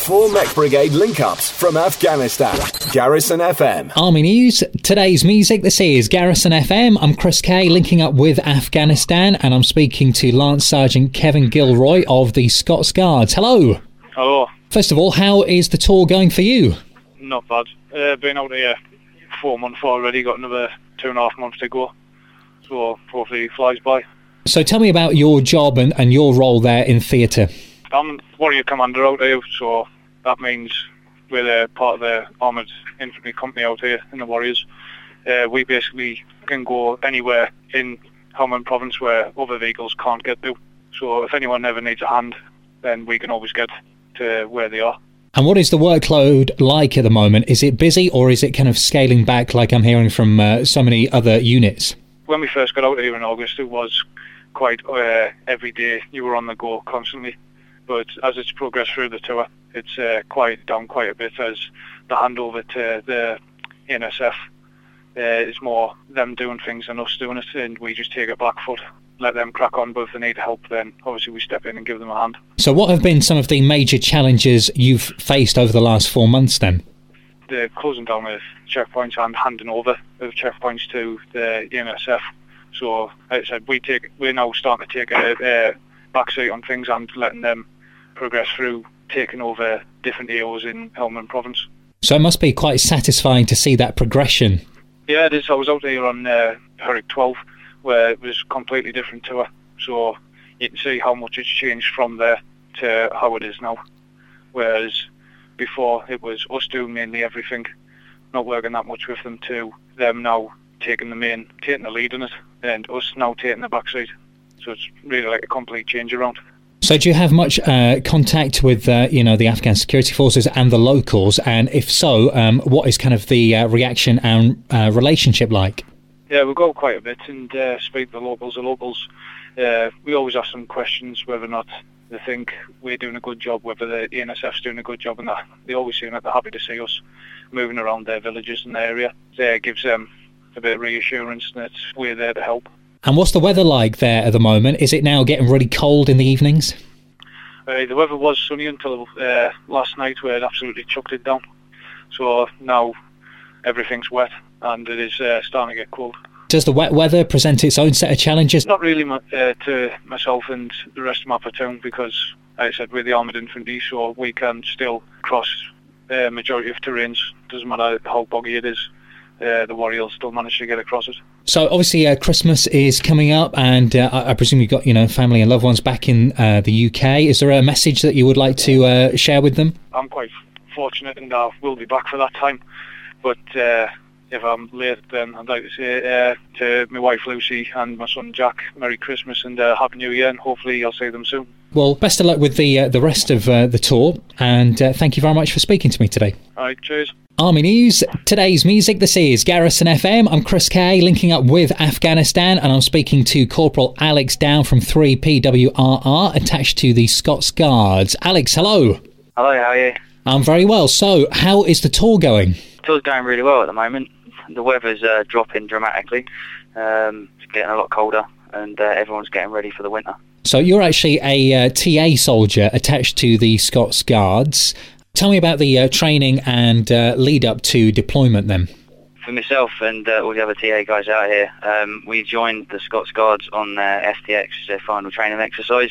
4 Mech Brigade link-ups from Afghanistan. Garrison FM. Army News, today's music. This is Garrison FM. I'm Chris Kay, linking up with Afghanistan, and I'm speaking to Lance Sergeant Kevin Gilroy of the Scots Guards. Hello. Hello. First of all, how is the tour going for you? Not bad. Been out here 4 months already, got another 2.5 months to go. So hopefully it flies by. So tell me about your job and your role there in theatre. I'm Warrior Commander out here, so that means we're part of the Armoured Infantry Company out here in the Warriors. We basically can go anywhere in Helmand Province where other vehicles can't get to. So if anyone ever needs a hand, then we can always get to where they are. And what is the workload like at the moment? Is it busy, or is it kind of scaling back like I'm hearing from so many other units? When we first got out here in August, it was quite every day you were on the go constantly. But as it's progressed through the tour, it's quieted down quite a bit as the handover to the NSF is more them doing things than us doing it, and we just take a back foot, let them crack on, but if they need help, then obviously we step in and give them a hand. So what have been some of the major challenges you've faced over the last 4 months then? The closing down of checkpoints and handing over of checkpoints to the NSF. So, as I said, we're now starting to take a backseat on things and letting them progress through taking over different AOs in Helmand Province. So it must be quite satisfying to see that progression. Yeah, it is. I was out there on Hurricane 12 where it was a completely different tour. So you can see how much it's changed from there to how it is now. Whereas before it was us doing mainly everything, not working that much with them, to them now taking the lead in it, and us now taking the backseat. So it's really like a complete change around. So do you have much contact with the Afghan security forces and the locals? And if so, what is kind of the reaction and relationship like? Yeah, we go quite a bit and speak to the locals. The locals, we always ask them questions whether or not they think we're doing a good job, whether the NSF's doing a good job, and that they always seem that they're happy to see us moving around their villages and their area. It gives them a bit of reassurance that we're there to help. And what's the weather like there at the moment? Is it now getting really cold in the evenings? The weather was sunny until last night, where it absolutely chucked it down. So now everything's wet and it is starting to get cold. Does the wet weather present its own set of challenges? Not really to myself and the rest of my platoon, because, like I said, we're the Armoured Infantry, so we can still cross the majority of terrains. Doesn't matter how boggy it is. The Warriors still manage to get across it. So obviously Christmas is coming up, and I presume you've got family and loved ones back in the UK. Is there a message that you would like to share with them? I'm quite fortunate and I will be back for that time, but if I'm late, then I'd like to say to my wife Lucy and my son Jack, Merry Christmas and Happy New Year, and hopefully I'll see them soon. Well, best of luck with the rest of the tour, and thank you very much for speaking to me today. Alright, cheers. Army News, today's music. This is Garrison FM. I'm Chris Kay, linking up with Afghanistan, and I'm speaking to Corporal Alex Down from 3 PWRR, attached to the Scots Guards. Alex, hello. Hello, how are you? I'm very well. So, how is the tour going? The tour's going really well at the moment. The weather's dropping dramatically. It's getting a lot colder, and everyone's getting ready for the winter. So you're actually a TA soldier attached to the Scots Guards. Tell me about the training and lead up to deployment then. For myself and all the other TA guys out here, we joined the Scots Guards on FTX, their final training exercise.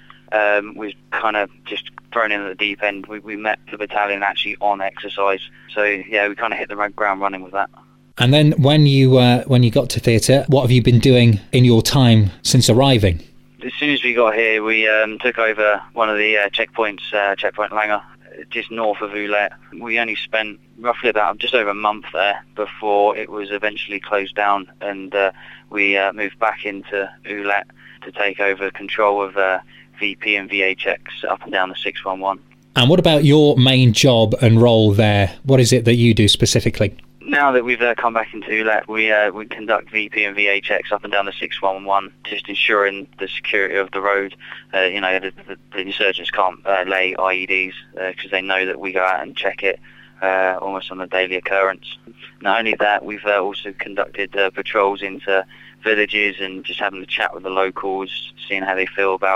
We've kind of just thrown in at the deep end. We met the battalion actually on exercise. So yeah, we kind of hit the ground running with that. And then when you got to theatre, what have you been doing in your time since arriving? As soon as we got here, we took over one of the checkpoints, Checkpoint Langer, just north of Ulet. We only spent roughly about just over a month there before it was eventually closed down, and we moved back into Ulet to take over control of VP and VA checks up and down the 611. And what about your main job and role there? What is it that you do specifically? Now that we've come back into Ulet, we conduct VP and VA checks up and down the 611, just ensuring the security of the road. The insurgents can't lay IEDs because they know that we go out and check it almost on a daily occurrence. Not only that, we've also conducted patrols into villages and just having a chat with the locals, seeing how they feel about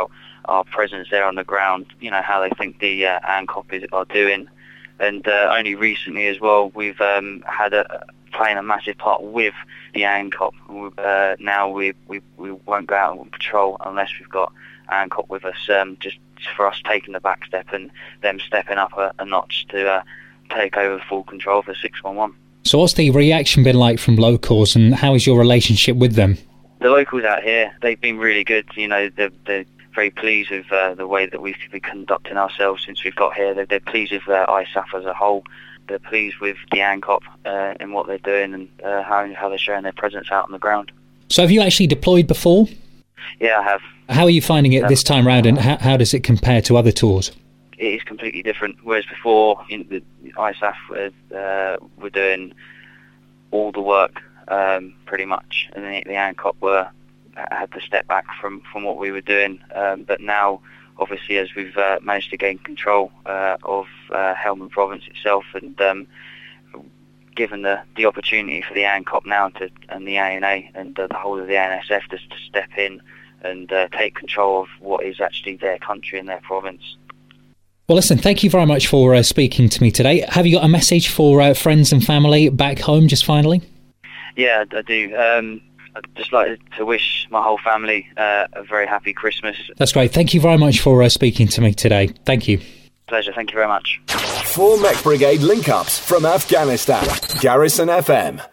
our presence there on the ground, how they think the ANCOP are doing. And only recently as well, we've playing a massive part with the ANCOP. Now we won't go out on patrol unless we've got ANCOP with us, just for us taking the back step and them stepping up a notch to take over full control of the 611. So what's the reaction been like from locals, and how is your relationship with them? The locals out here, they've been really good. They're very pleased with the way that we've been conducting ourselves since we've got here. They're pleased with ISAF as a whole. They're pleased with the ANCOP and what they're doing, and how they're showing their presence out on the ground. So have you actually deployed before? Yeah, I have. How are you finding it this time round, and how does it compare to other tours? It is completely different. Whereas before, the ISAF were doing all the work pretty much, and the ANCOP had to step back from what we were doing. But now, obviously, as we've managed to gain control of Helmand Province itself, and given the opportunity for the ANCOP now and the ANA and the whole of the ANSF to step in and take control of what is actually their country and their province. Well, listen, thank you very much for speaking to me today. Have you got a message for friends and family back home, just finally? Yeah, I do. I'd just like to wish my whole family a very happy Christmas. That's great. Thank you very much for speaking to me today. Thank you. Pleasure. Thank you very much. 4 Mech Brigade link-ups from Afghanistan. Garrison FM.